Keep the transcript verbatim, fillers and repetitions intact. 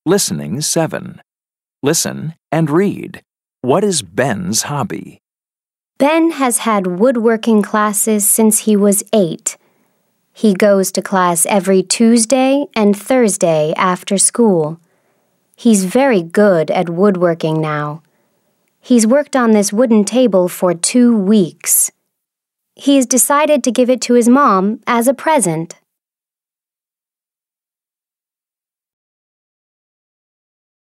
Listening seven. Listen and read. What is Ben's hobby? Ben has had woodworking classes since he was eight. He goes to class every Tuesday and Thursday after school. He's very good at woodworking now. He's worked on this wooden table for two weeks. He's decided to give it to his mom as a present.